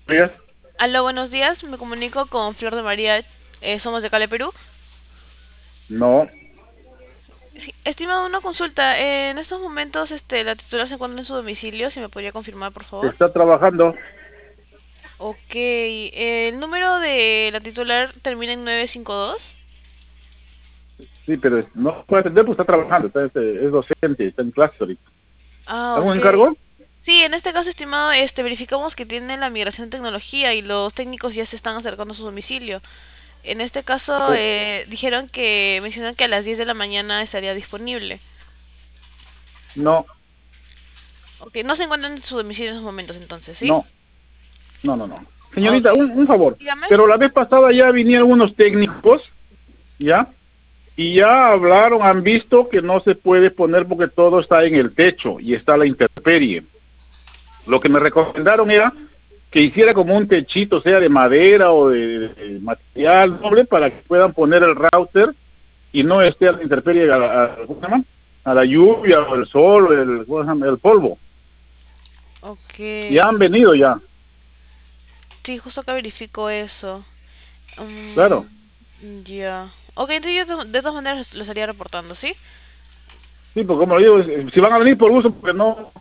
días. Aló, buenos días. Me comunico con Flor de María. Somos de Cali, Perú. No, Sí, estimado, una consulta. En estos momentos, la titular se encuentra en su domicilio. Si me podría confirmar, por favor. está trabajando. Ok. El número de la titular termina en 952. Sí, pero no puede atender porque está trabajando. Es docente, está en clase ahorita. Ah, ¿Algún ok. encargo? Sí, en este caso, estimado, verificamos que tiene la migración de tecnología y los técnicos ya se están acercando a su domicilio. En este caso, Eh, mencionan que a las 10 de la mañana estaría disponible. no, Ok, no se encuentran en su domicilio en esos momentos entonces, ¿sí? no, no. Ok, Señorita, un favor. dígame. Pero la vez pasada ya vinieron unos técnicos, ¿ya? Y ya hablaron, han visto que no se puede poner porque todo está en el techo y está la intemperie. Lo que me recomendaron era que hiciera como un techito, sea de madera o de material doble, para que puedan poner el router y no esté a la intemperie, ¿cómo se llama? A la lluvia o el sol o ¿cómo se llama? El polvo. Ok, Ya han venido ya, sí, justo acá verifico eso. claro. Ya. Ok, entonces yo de todas maneras lo estaría reportando, ¿sí? Sí, porque como le digo, si van a venir por gusto, porque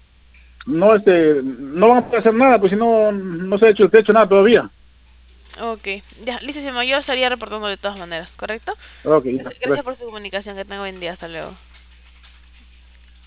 no van a poder hacer nada, pues si no se ha hecho el techo nada todavía. Ok, ya, listo, yo lo estaría reportando de todas maneras, ¿correcto? Ok, ya, Gracias gracias. por su comunicación, que tenga buen día, hasta luego.